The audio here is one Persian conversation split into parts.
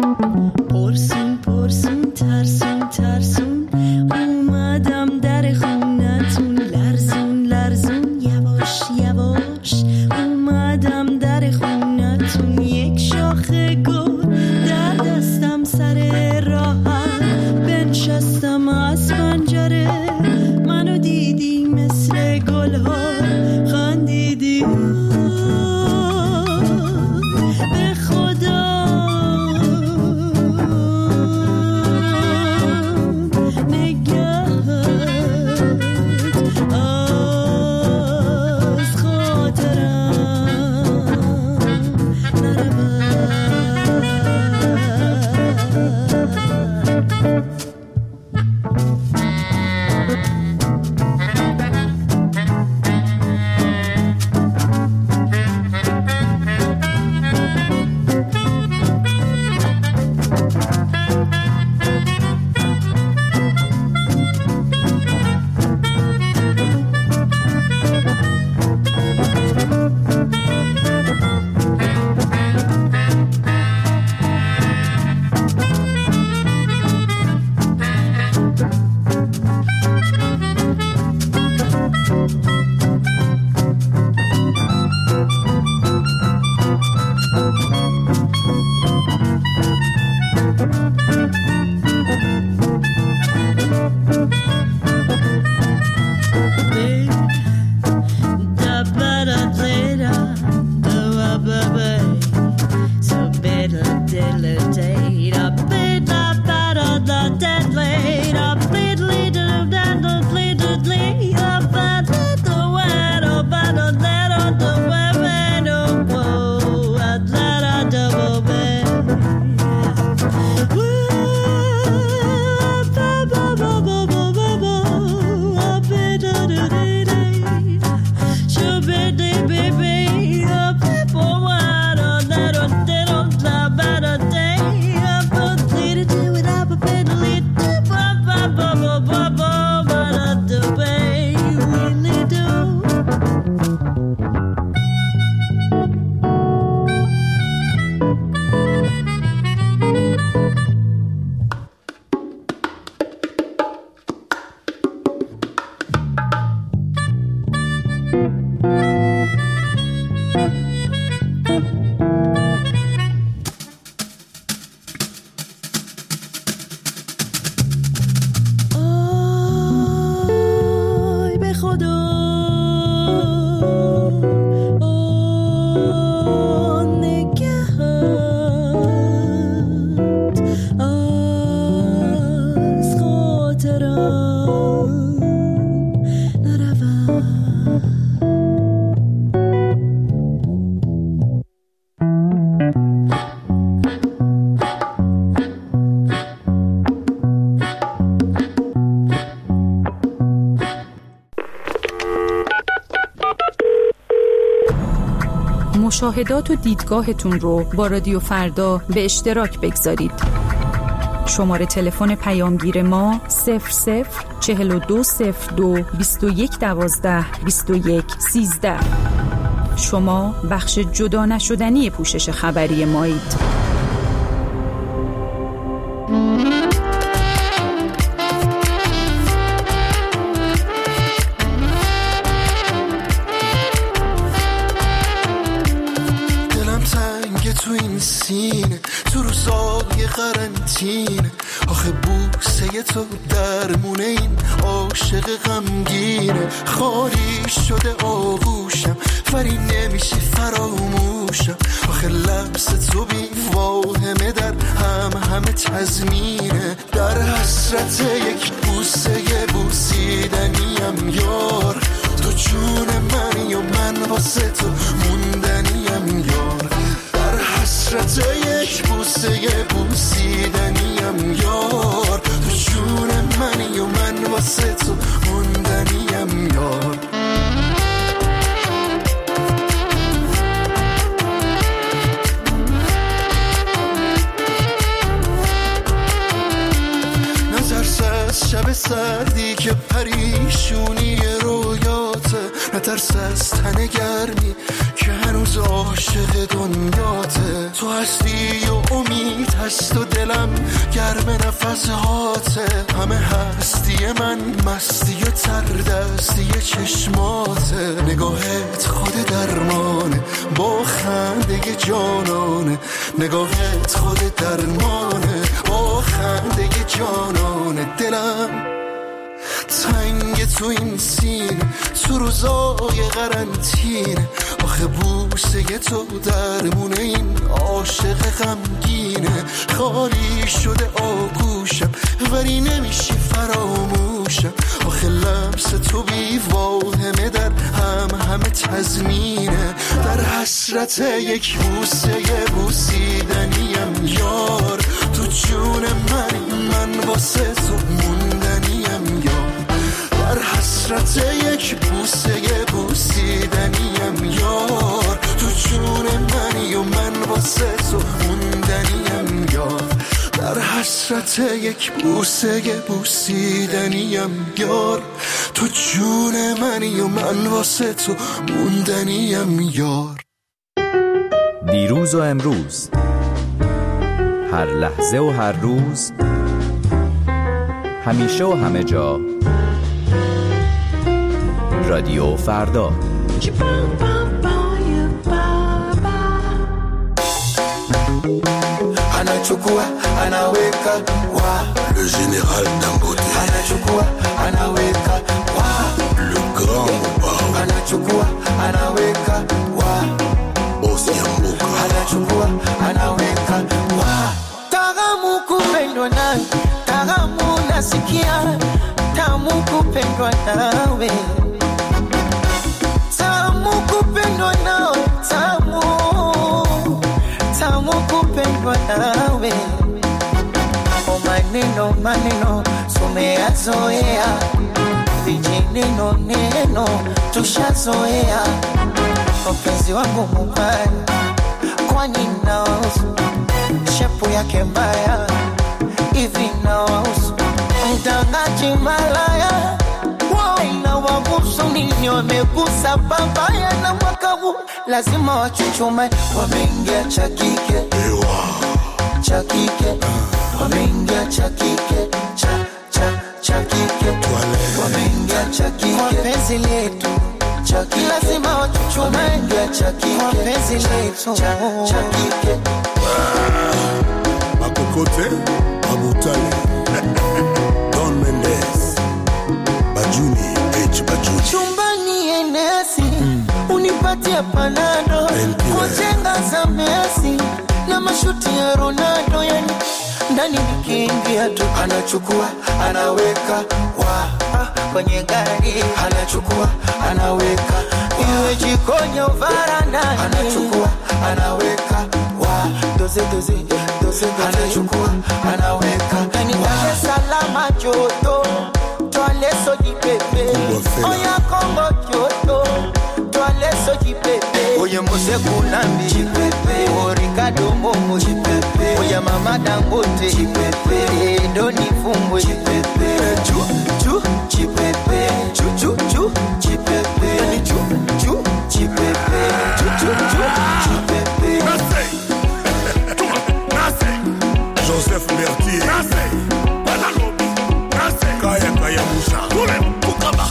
پرسون پرسون ترسون ترسون اومدم در خونتون، لرزون لرزون یواش یواش اومدم در خونتون. یک شاخه گل در دستم سر راهت، بنشستم از پنجره منو دیدی مثل گلها خندیدی. به خدا مشاهدات و دیدگاهتون رو با رادیو فردا به اشتراک بگذارید. شماره تلفن پیامگیر ما 00420221122113. شما بخش جدا نشدنی پوشش خبری مایید. تو روزای قرنطینه آخه بوسه تو درمونه این عاشق غمگینه. خالی شده آغوشم ولی نمیشه فراموشم، آخه لمس تو بی واهمه در همه تضمینه. در حسرت یک بوسه بوسیدنیم یار، تو جون منی و من واسه تو موندنیم یار. حسرت یک بوسه بوسیدنیم یار، تو جون منی و من واسه تو موندنیم یار. نترس از شب سردی که پریشونی رویاته، نترس از تن گرمی که هنوز عاشق دنیاته. تو هستی و امید هست و دلم گرم نفس هاته. همه هستی من مستی و تردستی چشماته. نگاهت خود درمانه با خنده جانانه. نگاهت خود درمانه با خنده جانانه. دلم تنگ تو این سینه تو روزای قرنطینه. آخه بوسه تو درمونه این عاشق غمگینه. خالی شده آگوشم ولی نمیشه فراموشم. آخه لمس تو بی واهمه در همه تضمینه. در حسرت یک بوسه بوسیدنیم یار. تو جون من واسه تو موندنیم یار. در حسرت یک بوسه بوسیدنیم یار. تو جون منی و من واسه تو موندنیم یار. در حسرت یک بوسه بوسیدنیم یار. تو جون منی و من واسه تو موندنیم یار. دیروز و امروز، هر لحظه و هر روز، همیشه و همه جا، رادیو فردا. Anachukua anaweka wa le général Dangote. Anachukua anaweka wa le grand Mobao. Anachukua anaweka wa boss ya mbuka. Anachukua anaweka wa Tagamu kupendwa nawe, tagamu nasikia, tamu kupendwa nawe. Tamu kupendwa nawe, tamu kupendwa nawe. O maneno tumeyazoea, vijineno tushazoea. Mpenzi wangu mubaya, kwani naosu shepu yake mbaya hivi naosu. Mtangaji malaya na wabusu nini wamegusa babaya. Na mwaka huu lazima wachuchume. Wameingia chakike chakike, wameingia chakike chakike, wameingia chakike. Wapenzi letu chakike, lazima wachuchume. Wameingia chakike, wapenzi letu chakike. Makokote Abutale Don Mendes Bajuni Bajuni. Chumbani enesi unipatia panado, kujenga za Messi na mashuti ya Ronaldo. Yani ndani nikiingia tu anachukua anaweka wa kwenye gari. Anachukua anaweka iwe jikoni au varandani. Anachukua anaweka wa doze. Anachukua anaweka yani Dar es Salaam joto twale soji pepe. Oya Kongo joto twale soji pepe. Oya Mose Kunambi chipepe, o Ricardo Momo chipepe, oya Mama Dangote chipepe, Doni Fumbo chipepe, chu chipepe, chu chipepe, chu chipepe, chu chipepe. Joseph Berthier Kaya Moussa Fukama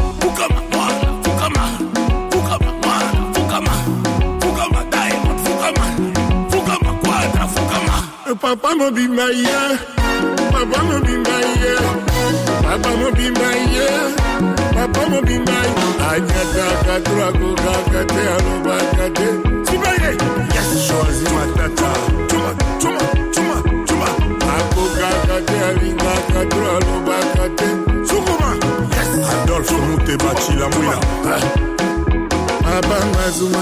Diamond Fukama Quadra Fukama. Papa mo be my year, Papa mo be my year, Papa mo be my year, Papa mo be my Anyata katrago kakate alobakate Sibaye. Yes, choisi matata Chuma Ako kakate alinga katra alobakate Sukuma. Yes, Adolphe Mutebachi la mouina. Abangazuma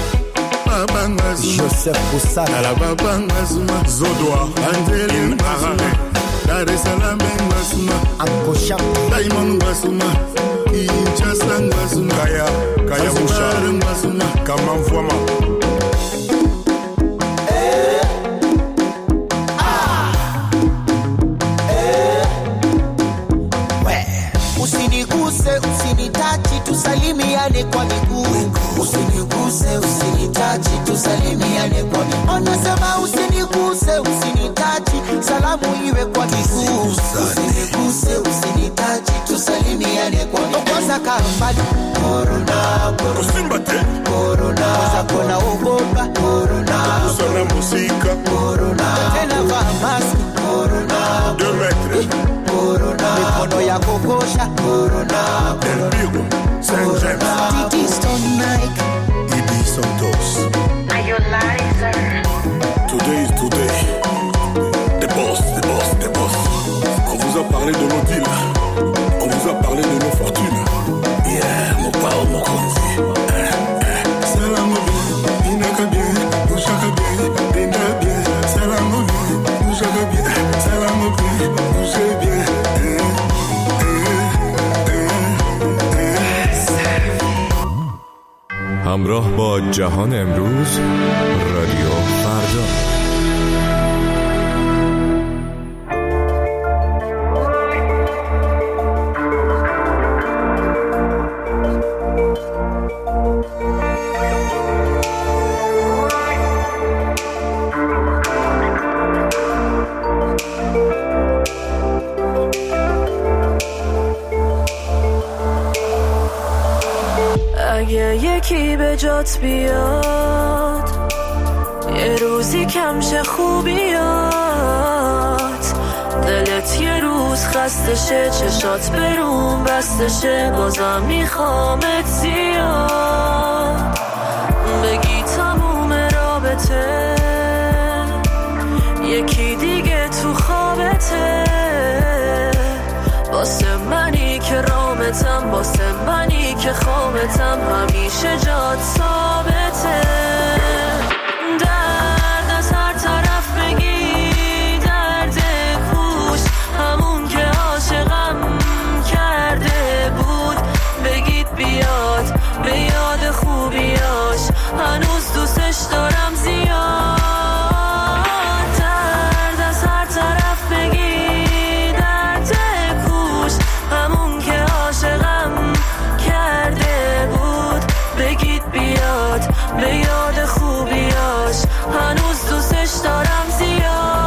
Joseph Boussana la Babangazuma Zodoa Angeli Mahane Dar es Salaam Ngazuma Ankosha Diamond Ngazuma Kinshasa Ngazuma Kaya Musha Ngazuma Kamamvwama. Usiniguse, usinitachi, tusalimiane kwa miguu. Usiniguse, usinitachi, tusalimiane kwa miguu. Anasema usiniguse, usinitachi salamu iwe kwa miguu. Usiniguse, usinitaji, tusalimiane kwa miguu. Kwanza karumbali corona, corona, kwanza kona ogopa corona, usana musika corona, tena vaa maski corona, 2 metres corona, mikono ya kokosha corona, El Bigo, Saint James, Titi Stone Mike, Ibi Santos. Today is today. The boss. On vous a parlé de nos deals. On vous a parlé de nos fortunes. Yeah, mon pao, mon konzi. Salam bien, inaka bien, ushaka bien, dinda bien. Salam bien, ushaka bien, salam bien, ushe bien. همراه با جهان امروز، رادیو فردا. اگه یکی به جات بیاد یه روزی کمشه خوبیات، دلت یه روز خستشه، چشات برون بستشه، بازم میخوامت زیاد، بگی تموم رابطه یکی دیگه تو خوابته، واسه منی که رامتم، واسه منی که خوابتم، همیشه جات ثابته. درد از هر طرف بگی، درد کوش همون که عاشقم کرده بود، بگید بیاد به یاد خوبیاش، هنوز دوستش دارم زیاد. درد از هر طرف بگی، درد کوش همون که عاشقم کرده بود، بگید بیاد به یاد خوبیاش، هنوز دوستش دارم زیاد.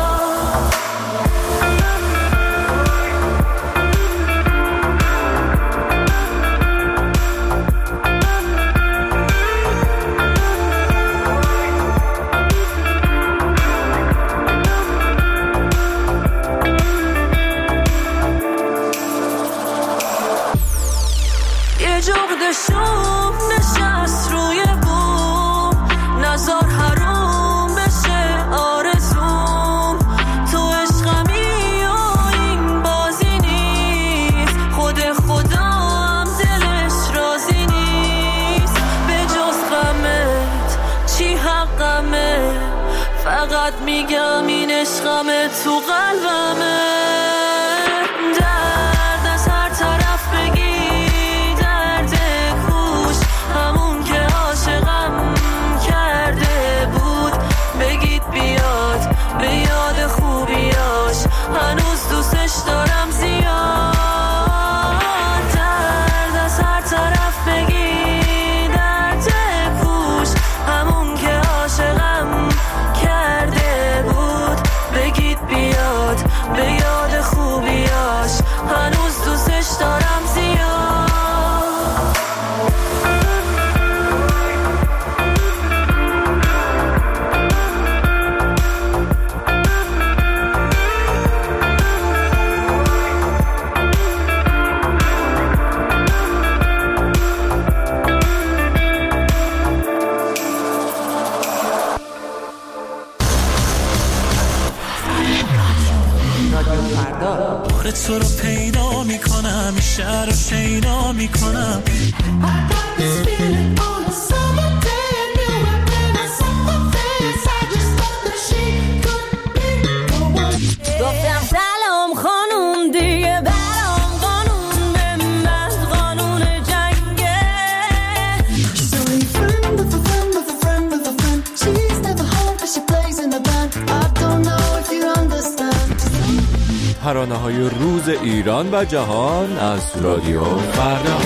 یه جغد شوم نشست روی بوم، نزار حروم بشه آرزوم، تو عشقمی و این بازی نیست، خود خودم دلش رازی نیست، به جز غمت چی حقمه، فقط میگم این عشقمه تو قلبمه. درد از هر طرف بگی، درد کوش همون که عاشقم کرده بود، بگید بیاد به یاد خوبیاش، هنوز دوستش دارم زیاد. درد از هر طرف بگی، درد کوش همون که عاشقم کرده بود، بگید بیاد به یاد خوبیاش، هنوز دوستش دارم زیاد. آخه تو رو پیدا میکنم، شهر رو شیدا میکنم. گفتم سلام خانوم دیگه برام قانون بند، قانون جنگه. She's only a friend of a friend of a friend of a friend. She's never home but she plays in a band. I don't know if you understand. ترانه‌های روز ایران و جهان از رادیو فردا.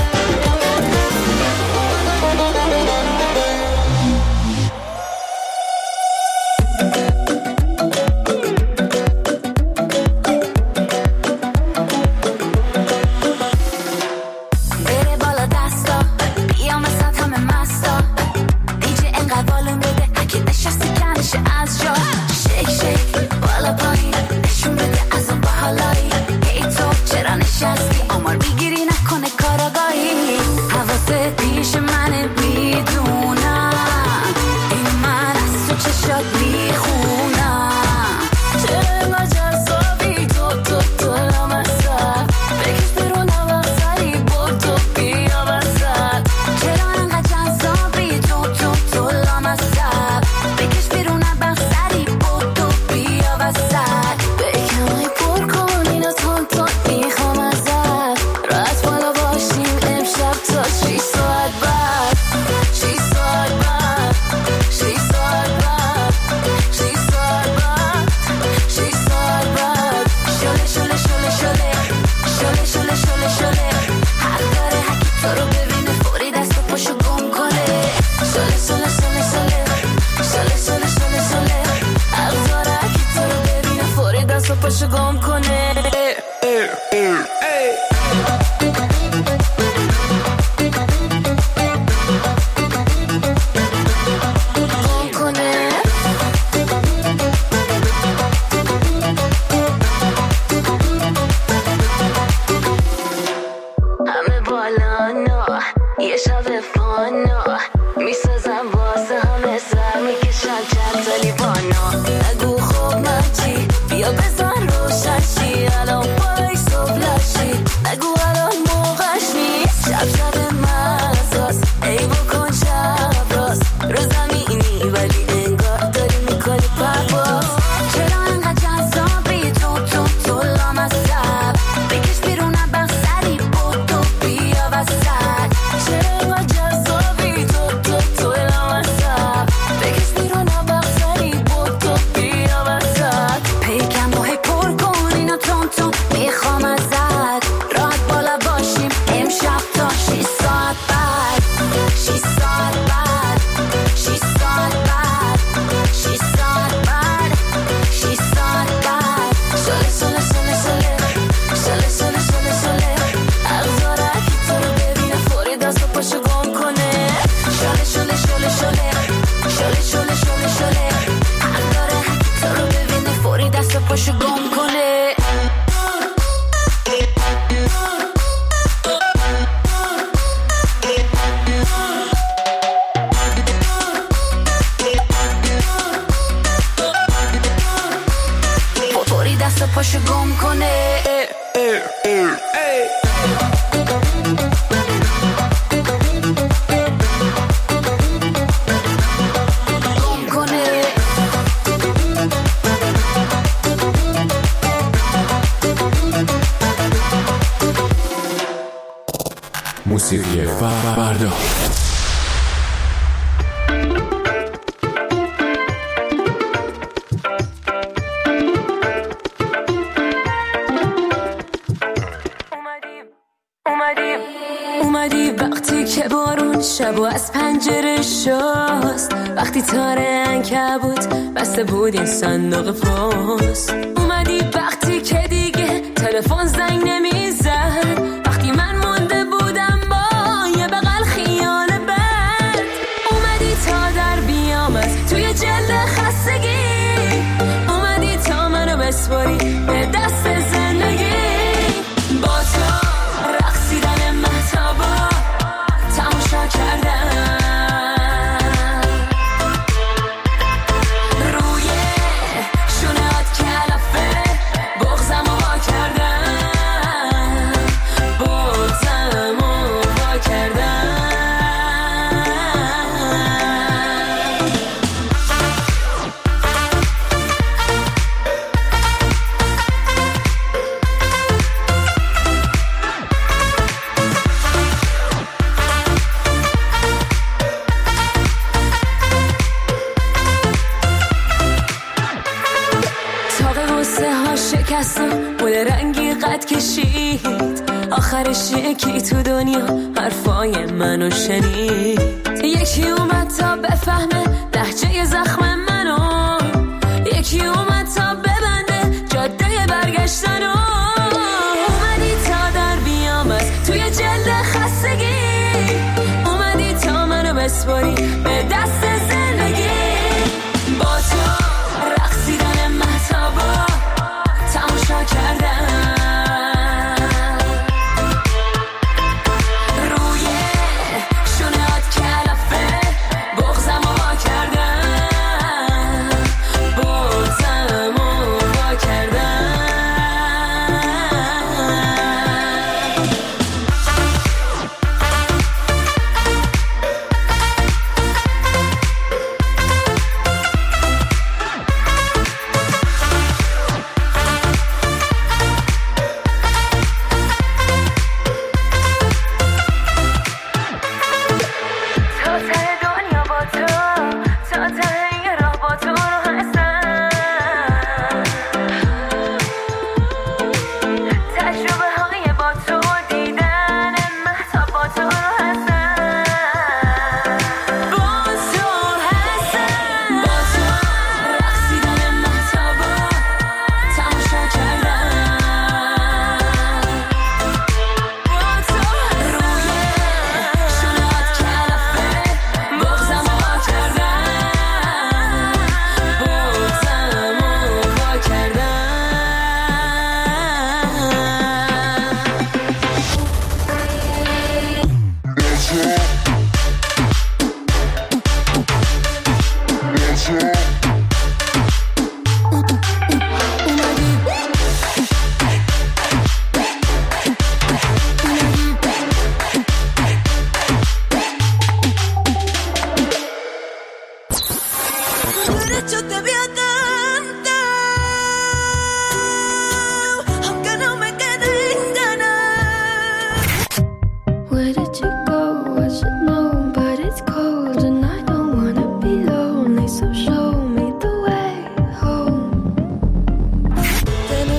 پاشو گم کنه. پاشو گم کنه. موسیقی فردا. اومدی وقتی که بارون شب و از پنجره شست، وقتی تاره عنکبوت بسته بود این صندوق پست. اومدی وقتی که دیگه تلفن زنگ نمیزد، وقتی من مونده بودم با یه بغل خیال بد. اومدی تا در بیام از توی جلد خستگی، اومدی تا منو بسپاری به دست زندگی. با تو رقصیدن مهتابا تماشا کردم، روی شونهات کلافه بغزمو وا کردم، بغزمو وا کردم. بود رنگی قد کشید، آخرش یکی تو دنیا حرفای منو شنید. یکی اومد تا بفهمه لهجه زخم منو، یکی اومد تا ببنده جاده برگشتنو. اومدی تا در بیام از توی جلد خستگی، اومدی تا منو بسپاری به دست زندگی. با تو رقصیدن مهتابا تماشا کردم، روی شونهات کلافه بغزمو وا کردم،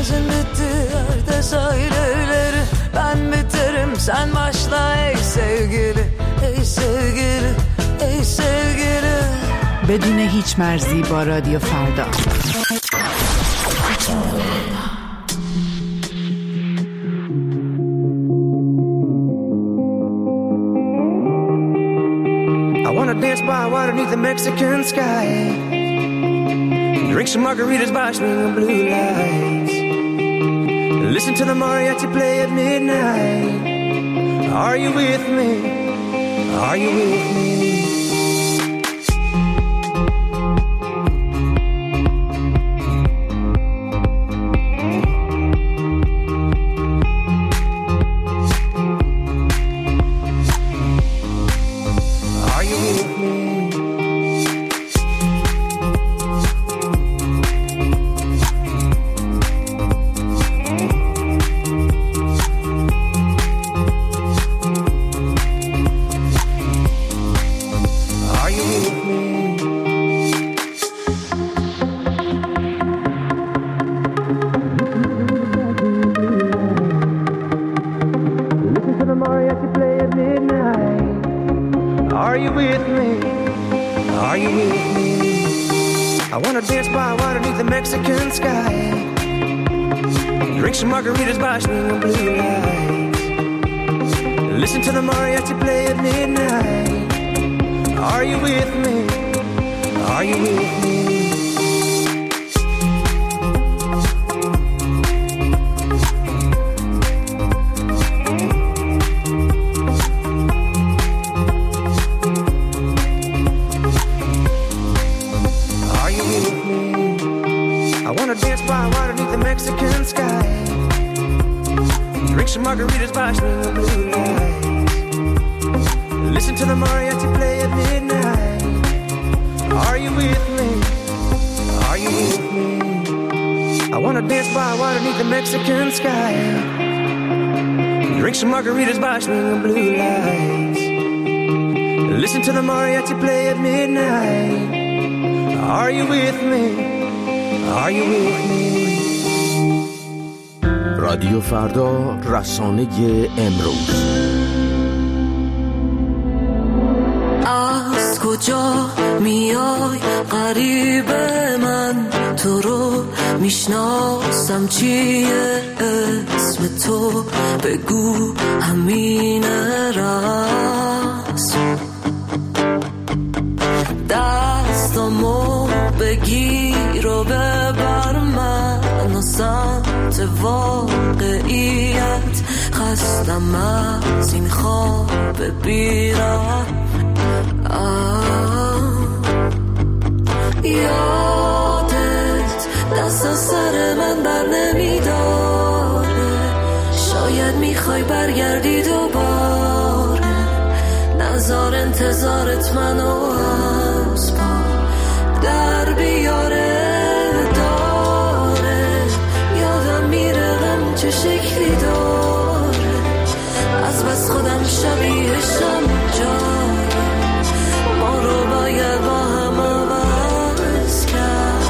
gözün bitti söyleleri. Ben biterim sen başla ey sevgili. Ey sevgili, ey sevgili. بدون هیچ مرزی با رادیو فردا. I wanna dance by water beneath the Mexican sky. Drink some margaritas by swinging blue lights. Listen to the mariachi play at midnight. Are you with me? Are you with me? رادیو فردا، رسانه امروز. از کجا میای غریب من؟ تو رو میشناسم چیه اسم تو؟ بگو همین راست. دستامو بگیر و ببر من و سمت واقعیت. خستم از این خواب بیرم. یادت دست از سر من بر نمیداره. شاید میخوای برگردی دوباره. نزار انتظارت منو از پا در بیاره. داره یادم میره غم چه شکلی داره. از بس خودم شبیهشم جاره. ما رو باید با هم عوض کرد.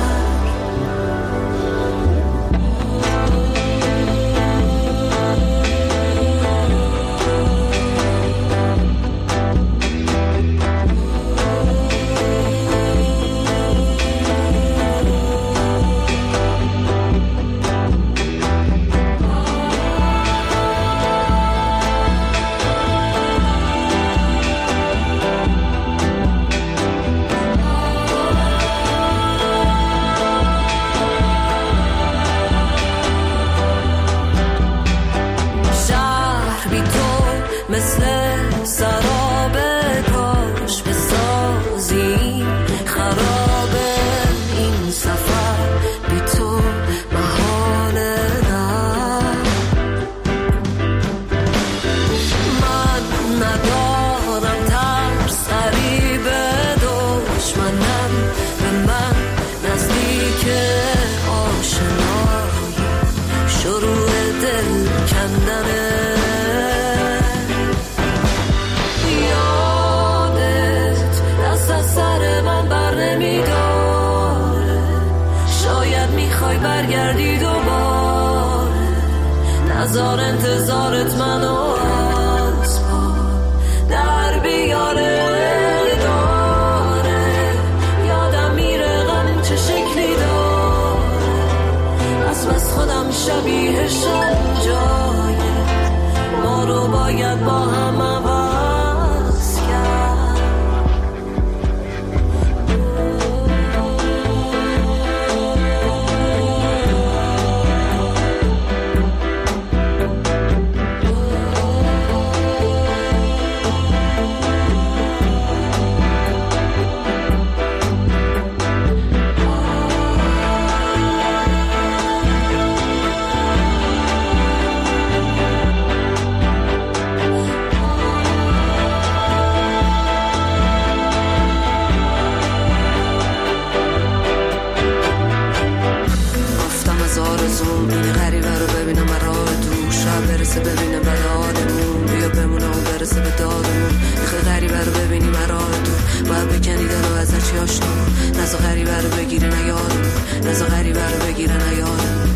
برگردی دوباره. نزار انتظارت منو از پا در بیاره داره یادم میره غم چه شکلی داره از بس خودم شبیهشم جایه ما رو باید با هم عوض کرد ببینه بدادمون بیا بمونه و برسه به دادمون میخوای غریبه رو ببینی مراه تو باید بکنی دلو ازش یاشتمون نزا غریبه رو بگیره نیادمون نزا غریبه رو بگیره نیادمون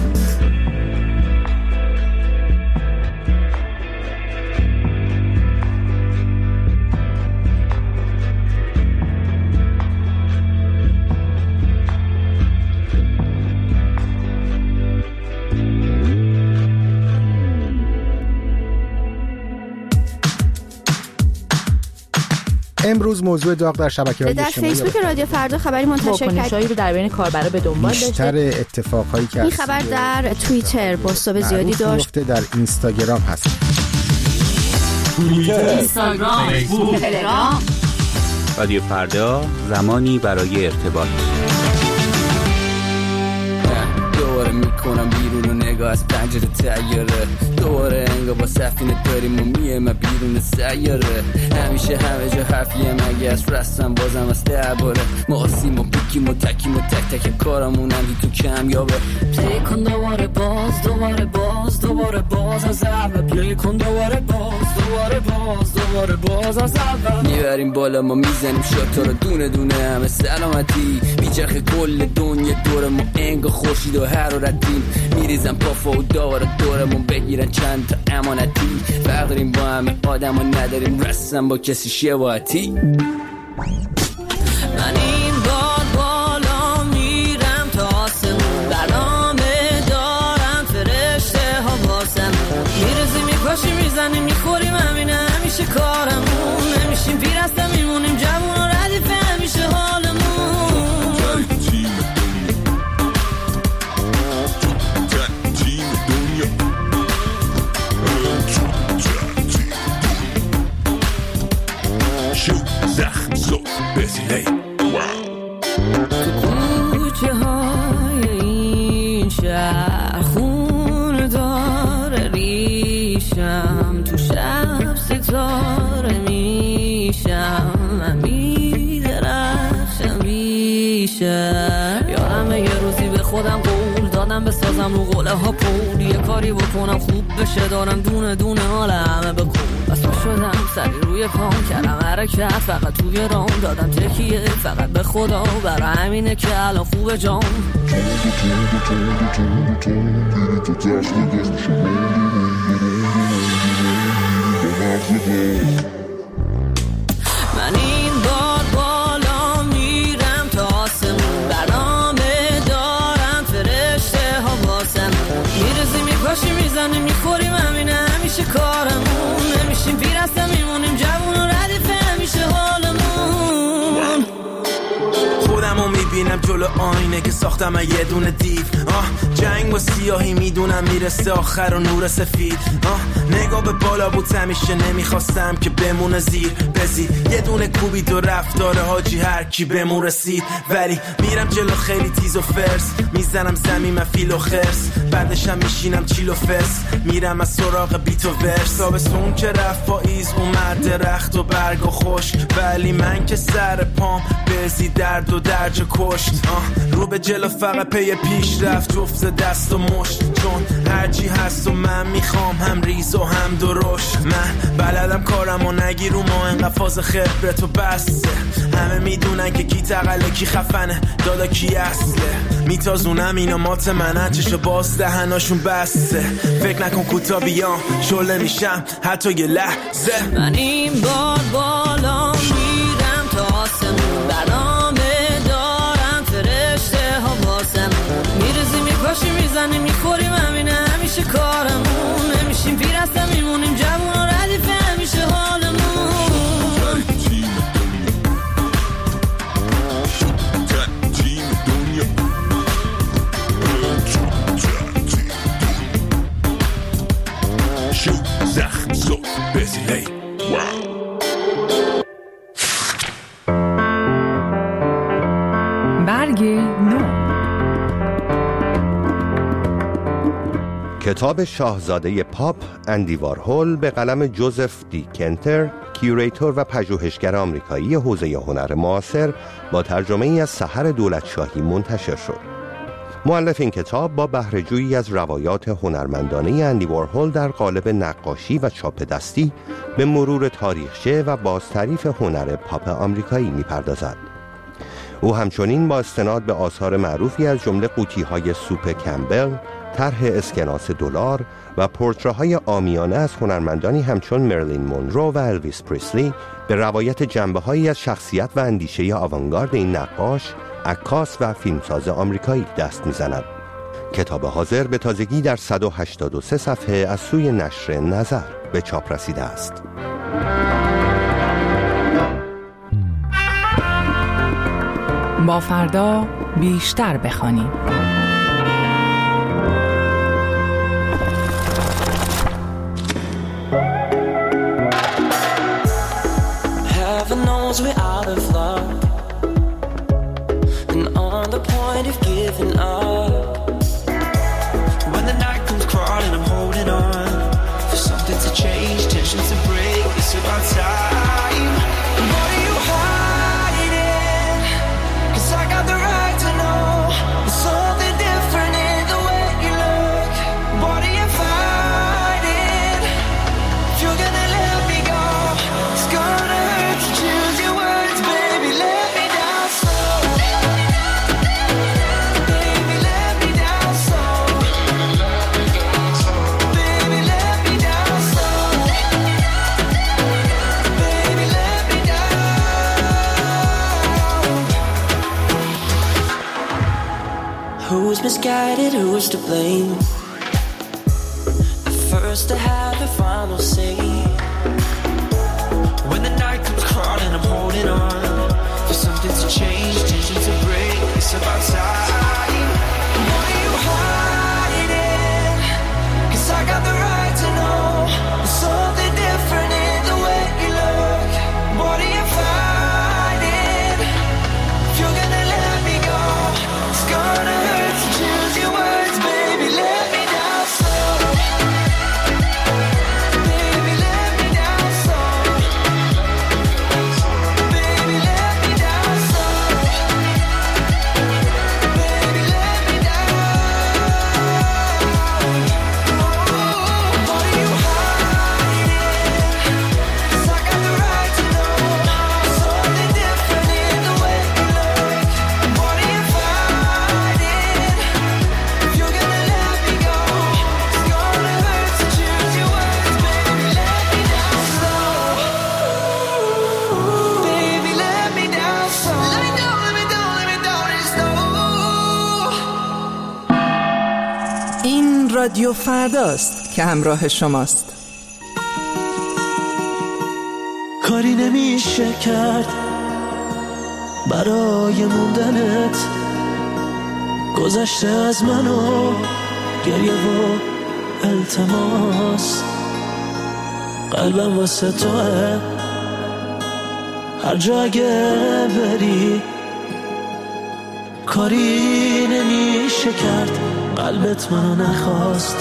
امروز موضوع داغ در شبکه‌های اجتماعی در فیسبوک رادیو فردا خبری منتشر کرد رو در بین کاربرا به دنبال داشته. بیشتر اتفاقایی که این خبر در توییتر بوستاب زیادی داشت. در اینستاگرام هست. توییتر، اینستاگرام، فیسبوک، تلگرام. رادیو فردا زمانی برای ارتباط. دوباره میکنم بیرون و نگاه از پنجره تیاره دوباره انگار با سفینه داریم و میام بیرون سیاره همیشه همه جا حرفیه مگه از رستم بازم از درباره ما آسیم و بیکیم و تکیم و تک تک کارمونم هی تو کمیابه پلی کن دوباره باز دوباره باز دوباره باز از اول پلی کن دوباره باز دوباره باز دوباره باز از اول میبریم بالا ما میزنیم شاتا رو دونه دونه همه سلامتی بیچرخ کل دنیا دور ما انگار خورشید و حرارتیم میریزم پافا و داره دورمون بگیرن چند تا امانتی فرق داریم با همه آدم ها نداریم رسم با کسی شباهتی من این باد بالا میرم تا آسمون برنامه دارم فرشته ها واسم میرزی میپاشی میزنی میخوریم همینه همیشه کارمون نمیشیم پیر هستم میمونیم جوون و ردیفه همیشه حالمون زخم زود بزیلی کوچه های این شهر خون داره ریشم تو شب ستاره میشم من میدرخشم بیشم یادمه یه روزی به خودم قول دادم بسازم رو قوله ها پول یه کاری بکنم خوب بشه دارم دونه دونه حال همه بکن بس شدم سری روی پام کردم حرکت فقط توی رام دادم تکیه فقط به خدا برای همینه که الان خوبه جام من این باد بالا میرم تا آسمون برنامه دارم فرشته ها واسم میرزی میپاشی میزنی میخوریم همینه همیشه کارمون نمیشیم پیر هستم میمونیم جوون و ردیفه همیشه حالمون خودمو میبینم جلو آینه که ساختم یه دونه دیو جنگ و سیاهی میدونم میرسه آخر و نور سفید نگاه به بالا بود همیشه نمیخواستم که بمونه زیر بزی یه دونه کوبید و رفتار حاجی هر کی بمون رسید ولی میرم جلو خیلی تیز و فرس میزنم زمین من فیل و خرس بعدشم میشینم چیل و فس میرم از سراغ بیت و ورس تابستون که رفت پاییز اومد درخت و برگ و خشک ولی من که سر پام بزی درد و درج کشت رو به جلو فقط پی پیش رفت جفت دست و مشت چون هرچی هست و من میخوام هم ریز و هم درشت من بلدم کارم و نگیر و ما انقدر فاز خبرت و بسته همه میدونن که کی تقله کی خفنه دادا کی اصله میتازونم اینا مات منن، چشو باز دهناشون بسته. فکر نکن کوتا بیام شله میشم حتی یه لحظه. من این بار بالا میرم تا آسمون، برنامه دارم فرشته ها واسم. میرزی میپاشی میزنی میخوریم، همینه همیشه کارمون. نمیشیم پیر هستم میمونیم جوون و ردیفه همیشه حالمون. زخم زود بزیلی برگ نو. کتاب شاهزاده پاپ اندی وارهول به قلم جوزف دی کنتر، کیوریتور و پژوهشگر آمریکایی حوزه هنر معاصر، با ترجمه ای از سحر دولتشاهی منتشر شد. مؤلف این کتاب با بهره‌جویی از روایات هنرمندانه اندی وارهول در قالب نقاشی و چاپ دستی به مرور تاریخچه و بازتعریف هنر پاپ آمریکایی می‌پردازد. او همچنین با استناد به آثار معروفی از جمله قوطی‌های سوپ کمبل، طرح اسکناس دلار و پورتره‌های عامیانه از هنرمندانی همچون مرلین مونرو و الویس پریسلی به روایت جنبه‌هایی از شخصیت و اندیشه آوانگارد این نقاش، عکاس و فیلمساز آمریکایی دست می‌زند. کتاب حاضر به تازگی در 183 صفحه از سوی نشر نظر به چاپ رسیده است. با فردا بیشتر بخوانیم. Heaven knows we're out of luck and on the point of giving up. When the night comes crawling, I'm holding on for something to change, tension to break. It's about time. What are you hiding? 'Cause I got the right to know there's something different in the way you look. What are you fighting? If you're gonna let me go, it's gonna hurt to choose your words, baby. Let me down slow. Baby, let me down slow. Baby, let me down slow. Baby, let me down. Who's misguided? Who's to blame? The first to have the final say. When the night comes crawling, I'm holding on for something to change, tension to break. It's about time. What are you hiding? 'Cause I got the right to know there's something different in the way you look. What are you fighting? If you're gonna let me go, it's gonna hurt to choose your words, baby. Let me down slow. Baby, let me down slow. Baby, let me down slow. Baby, let me down. What are you hiding? 'Cause I got the right to know there's something different in the way you look. What are you fighting? If you're gonna let me go, it's gonna hurt to choose your words, baby. Let me down slow. Baby, let me down slow. Let me down, let me down, let me down, it's no. این رادیو فرداست که همراه شماست. کاری نمیشه کرد برای موندنت، گذشته از من و گریه و التماس. قلبم واسه توه، هر جا اگه بری کاری نمیشه کرد، قلبت منو نخواست.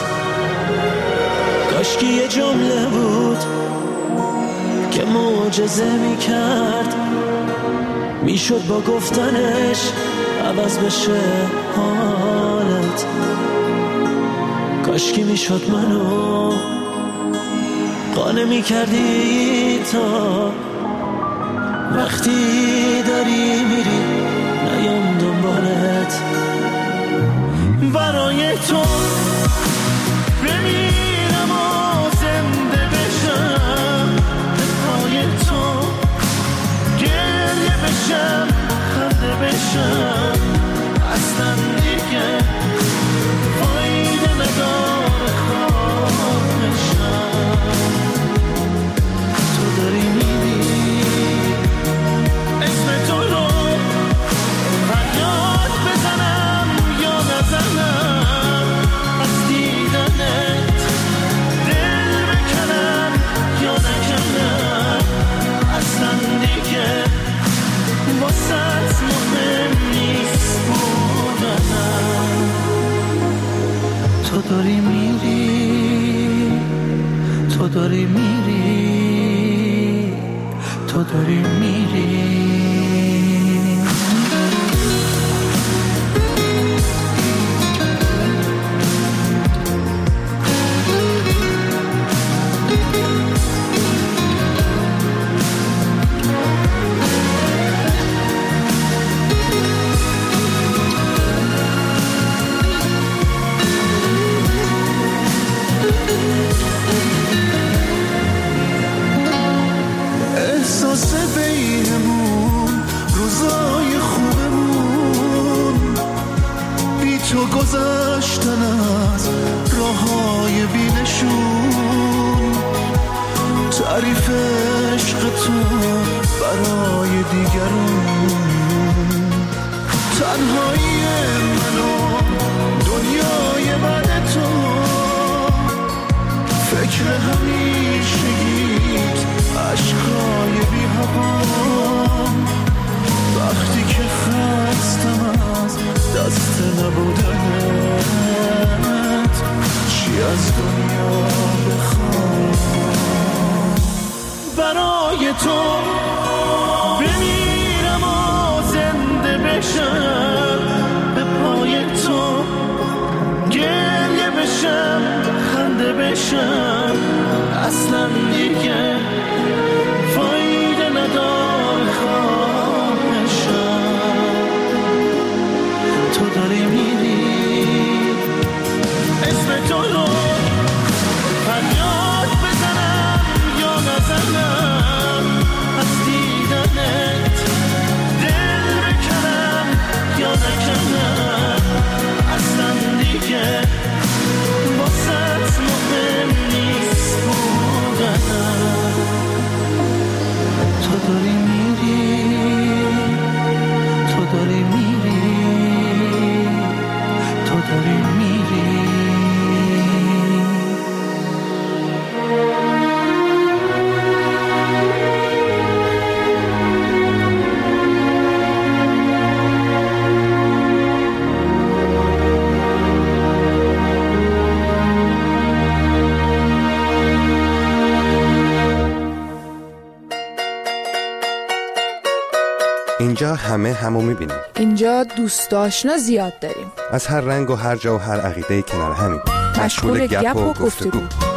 کاشکی یه جمله بود که معجزه میکرد، میشد با گفتنش عوض بشه حالت. کاشکی میشد منو قانع میکردی تا وقتی داری میری نیام دنبالت. پای تو بمیرم و زنده بشم، به پای تو گریه بشم خنده بشم، اصلا دیگه فایده نداره خواهشم. تو داری میری اسم تو رو فریاد بزنم یا نزنم، از دیدنت دل بکنم یا نکنم، اصلا دیگه واسط مهم نیست بودنم. تو داری میری، تو داری میری، تو داری میری. احساس بینمون روزای خوبمون بی تو گذشتن از راههای بینشون، تعریف عشق تو برای دیگرون، تنهایی منو دنیای بعد تو، فکر همیشگیت عشقای بی هوام، وقتی که خستم از دست نبودنت، چی از دنیا بخوام. برای تو بمیرم و زنده بشم، به پای تو گریه بشم خنده بشم، اصلا دیگه فایده نداره خواهشم. تو داری میری اسم تو رو فریاد بزنم یا نزنم، از دیدنت دل بکنم یا نکنم، اصلا دیگه واسط مهم نیست بودنم. تو داری میری، تو داری میری، تو داری میری. اینجا همه همو میبینیم. اینجا دوست آشنا زیاد داریم، از هر رنگ و هر جا و هر عقیده کنار همیم، مشغول گپ و گفتگو.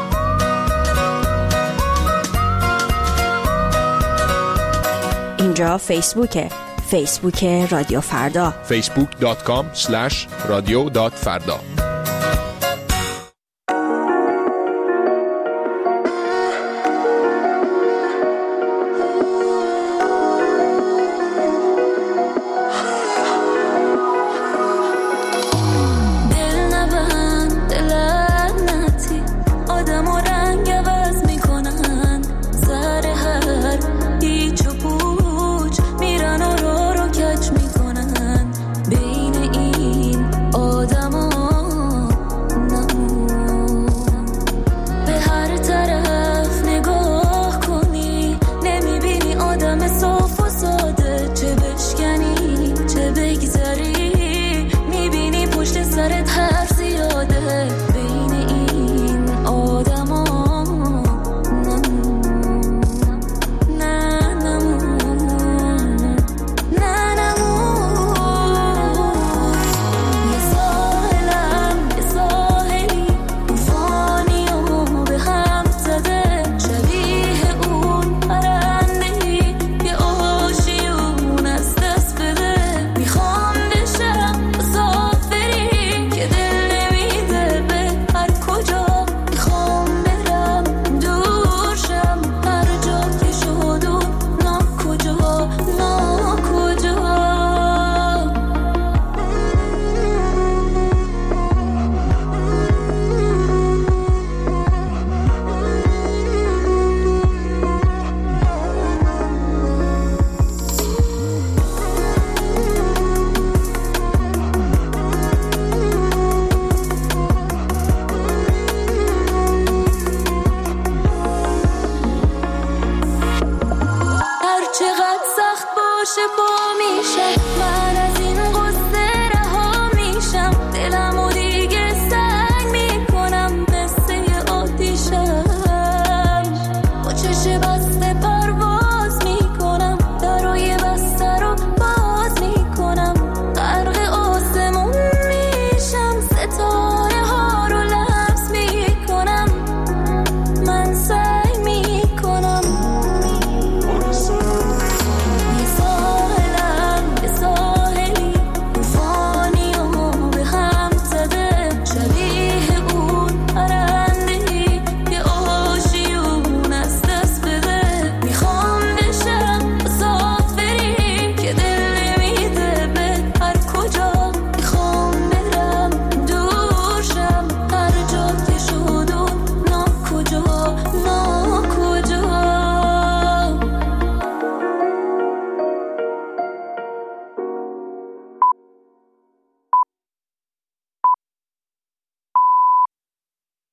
اینجا فیسبوکه، فیسبوک رادیو فردا، facebook.com/radio.farda.